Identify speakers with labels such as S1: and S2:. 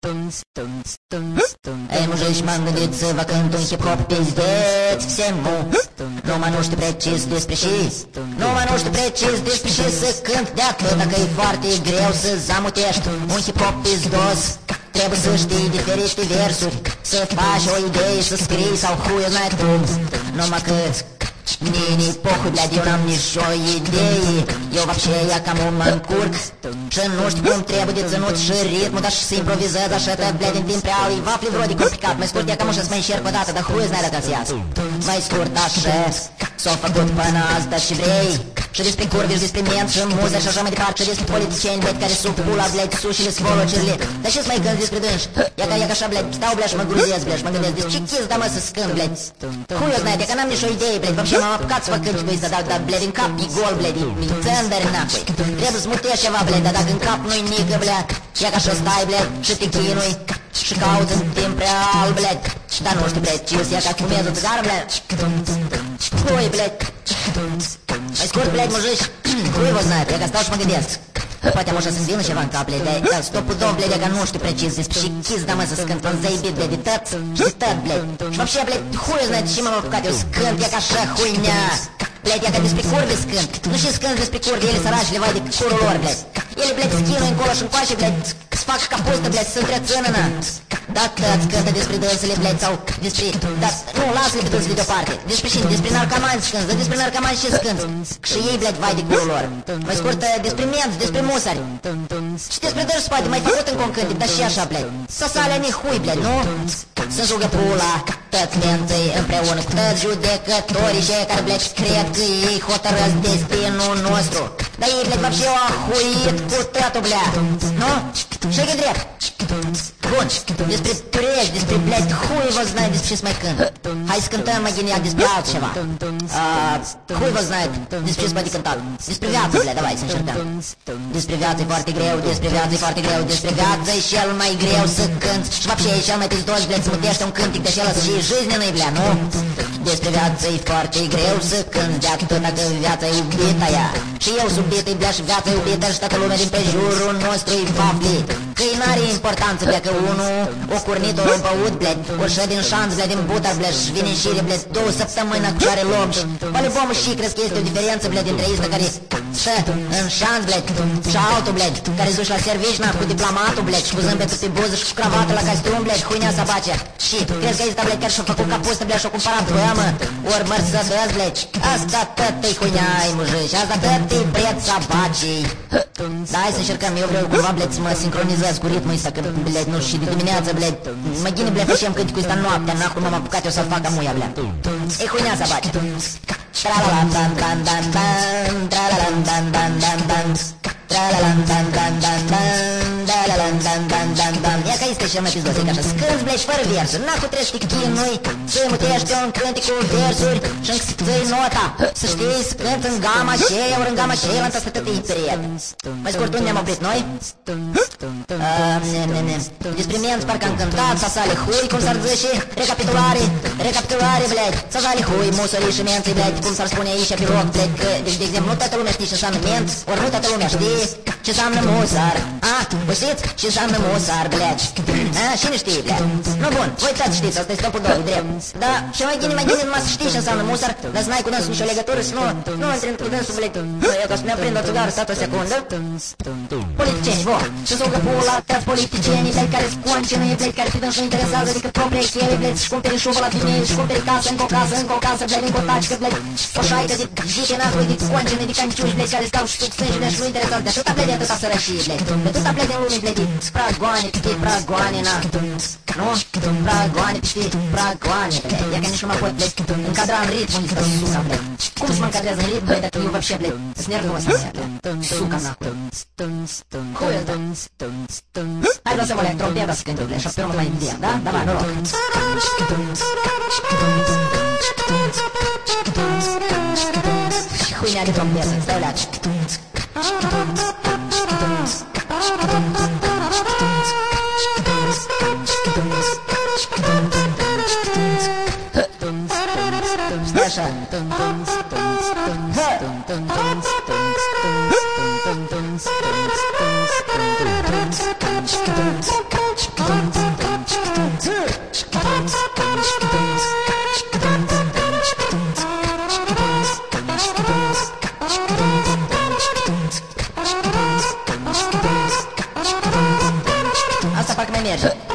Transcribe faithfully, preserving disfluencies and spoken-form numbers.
S1: Эй, мужич, m-am gândit să vă cânt un hip-hop pizdeț всему. Numai nu știu precis despre și Numai nu știu precis despre și să cânt de atât. Dacă e foarte greu să zamutești un hip-hop pizdos, trebuie să știi diferite versuri, să faci o idee, să scrii sau хуй знает cum. Numai că Nini, pохуй, блядь, eu n-am nici o idee. Eu вообще я кому mă încurc și nu știu cum trebuie de ținut și ritmul, dar și să improvizez așa tot, blядь, în timp real. E vafli vreo de complicat, mai scurt, e cam așa să mă înșerc o dată, dar хуй знает dacă-ți iați. Mai scurt așa s-au făcut până azi, dar și vrei. Și despre curvi, și despre menți și muze și așa mai departe. Și despre politicieni, blядь, care suc pula, blядь, sușile, svolocerile. Dar ce-ți mai gândi despre dânși? Ia ca, ia ca așa, blядь, stau, blядь, și mă gruzez, blядь, și mă gândesc despre ce chis, da mă, să scând, blядь. Хуй знает, я că n-am nici o idee, blядь, вообще m-am apucat să fac cântecul ăsta, dar, dar, blядь, în cap e gol, blядь, e țândări, nacui. Trebuie să mutești ceva, blядь, dar dacă în cap nu-i nică, blядь, ia ca așa stai, blядь, și te chinui și cauți în timp real, blядь. Dar nu știu, blядь, ce ia ca fumez o țigară, blядь. Хуй, блядь. Mai scurt, blядь, mujici, хуй vă знает, я că stau și mă gândesc. Poate am așa să-mi vină ceva în cap, blядь, dar stopul două, blядь, că nu știu precis despre și chis, da mă, să scânt, un zaibit, blядь, de tot și de tot, blядь. Și вообще, blядь, хуй знает, ce m-am apucat eu scânt, ia ca așa huinea. Blядь, ia ca despre curvi scânt, nu și scânt despre curvi, ele săraci, le vai de curul lor, blядь. Ele, blядь, schinuie încolo și încoace, blядь, să facă capustă, blядь, să întrețână, na. Da, tăți cântă despre dânsele, blядь, sau despre... Da, nu, lasă-le pe dânsele deoparte. Despre și despre narcomani scânt, dar despre narcomani și scânt. Și ei, blядь, vai de curul lor. Mai scurt, despre menți, despre musari. Și despre dânsi, poate, mai făcut încă un cântec, dar și așa, blядь. Să sale ni hui, blядь, nu? Să jugă pula, tăți menții, împreună cu tăți judecătorii, cei care, blядь, cred că ei hotărăsc destinul nostru. Dar ei, blядь, вообще au ahuit cu tătul, blядь. Nu? Și-i drept. Bun, despre turești, despre, blядь, хуй vă знает despre ce-ți mai cânt. Hai să cântăm mai genial despre altceva. Хуй vă знает despre ce-ți mai de cântat. Despre viață, blядь, давай să încercăm. Despre viață e foarte greu, despre viață e foarte greu, despre viață e cel mai greu să cânti. Și вообще e cel mai pizdos, blядь, să mutești un cântec de acela și жизненный, blядь, nu? Despre viață e foarte greu să cânti, de atât dacă viața e iubita ea. Și eu subită-i, blядь, și viața e iubită și toată lumea din prejurul nostru e vafli. Că e n-are importanță, blядь, că unul o curnit, o băut, blядь, o șă din șanț, blядь, din butar, blядь, și vine în șire, blядь, două săptămâni cu care luăm și по-любому și crezi că este o diferență, blядь, între ăsta care stă în șanț, blядь, și altul, blядь, care duci la servici, na, cu diplomatul, blядь, și cu zâmbetul pe buză și cu cravată la costum, blядь, huinea să face. Și crezi că ăsta, blядь, chiar și-a făcut capustă, blядь, și-a cumpărat pămă, ori Mercedes, blядь. Asta tot-i huinea-i, mujici, asta tot-i preț sabacii. Da, hai să încercăm, eu vreau cumva, blядь, să mă sincronizez cu ritmul ăsta, că, blядь, nu și de dimineață, blядь, mă ghine, blядь, facem cântecul ăsta noaptea, n-acum m-am apucat eu să-l fac amuia, blядь. E huinea sabaci. Tra-la-lam-dan-dan-dan-dan, tra-la-lam-dan-dan-dan-dan, tra-la-lam-dan-dan-dan-dan, ia că este cel mai pizdos, e ca așa, scânzi, blядь, fără versuri, n-acu trebuie să te chinui, să mutești un cântec cu versuri și încă să ții nota, să știi să cânti în gama aceea, ori în gama aceea, în asta tătă-i periet. Mai scurt, unde am oprit noi? Despre menți parcă am cântat, să sale hui, cum s-ar zice, recapitulare, recapitulare, blядь, să sale hui, musorii și menții, blядь, cum s-ar spune aici pe loc, blядь, că, deci, de exemplu, nu toată lumea știe ce înseamnă menți, ori nu toată lumea știe ce înseamnă musar. A, vă știți ce înseamnă musar, blядь? A, cine știe, blядь? Nu, bun, voi toți știți, asta e stopul doi, drept. Da, și mai gine, mai gine, numai să știi ce înseamnă musar, dar să n-ai cu dânsul nicio legătură, să nu, nu întri cu dânsul, blядь. Eu ca să mi aprind o țigară, stați o secundă. Politicieni, vo, și s-o găpul la toți politicienii, blядь, care-s concinui, blядь, care pe dânsul interesează decât propria chele, blядь, și cumperi șubă la femei, și cumperi casă, încă o casă, încă o casă, blядь, încă o tacică, blядь, o șaică de jite nacului, de concinui, de canciuși, blядь, care stau și sub sânge, și nu interesează de atâta, blядь, de atâta sărășie, blядь, de atâta, blядь, de lume, blядь, de pragoane, peste pragoane, na, nu? Pragoane, peste pragoane, blядь, ia că nici nu mă pot, blядь, încadra în ritmul unde stă suca, blядь. Cum să mă încadrează în ritm, blядь, dacă eu вообще, blядь, sunt nervos ăsta, blядь, suca, nacul. Хуй ăsta. Hai, dați-mă la trompeta să cântă, blядь, și pe urmă mai imediat, da? Давай, noroc. Хуйня de trompetă, stai la stai așa. merge.